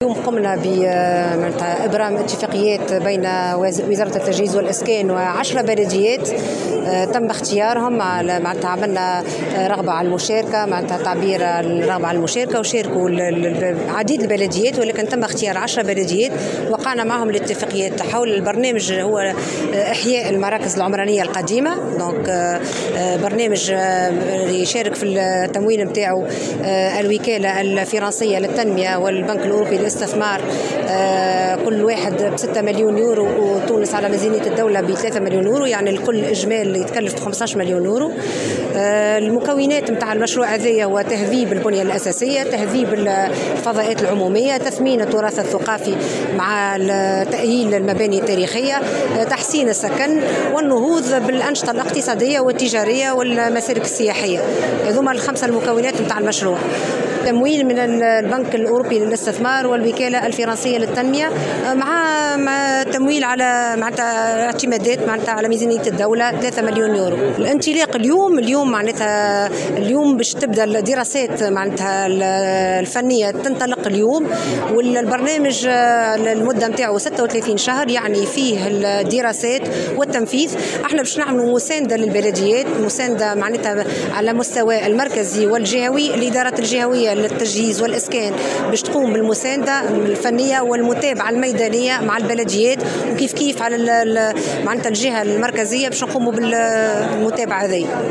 اليوم قمنا بإبرام اتفاقيات بين وزارة التجهيز والإسكان و10 بلديات تم اختيارهم. معناتها عملنا رغبة على المشاركة، معناتها تعبير الرغبة على المشاركة، وشاركوا عديد البلديات، ولكن تم اختيار 10 بلديات وقعنا معهم الاتفاقيات حول البرنامج هو إحياء المراكز العمرانية القديمة. دونك برنامج يشارك في التمويل نتاعو الوكالة الفرنسية للتنمية والبنك الأوروبي للاستثمار، كل واحد ب6 مليون يورو، وتونس على ميزانية الدولة ب3 مليون يورو، يعني الكل إجمال يتكلف 15 مليون يورو. المكونات نتاع المشروع هذايا هو تهذيب البنية الأساسية، تهذيب الفضاءات العمومية، تثمين التراث الثقافي مع تأهيل المباني التاريخية، تحسين السكن، والنهوض بالأنشطة الاقتصادية والتجارية والمسالك السياحية. هذوما ال5 المكونات نتاع المشروع. تمويل من البنك الأوروبي للاستثمار والوكالة الفرنسية للتنمية، مع تمويل على معناتها اعتمادات معناتها على ميزانية الدولة 3 مليون يورو. الانطلاق اليوم معناتها اليوم باش تبدا الدراسات معناتها الفنية تنطلق اليوم، والبرنامج المدة نتاعو 36 شهر، يعني فيه الدراسات والتنفيذ. احنا باش نعملوا مساندة للبلديات، مساندة معناتها على مستوى المركزي والجهوي. الإدارات الجهوية للتجهيز والإسكان باش تقوم بالمساندة الفنية والمتابعة الميدانية مع البلديات، وكيف على معناتها الجهة المركزية باش نقوموا بالمتابعة هذه.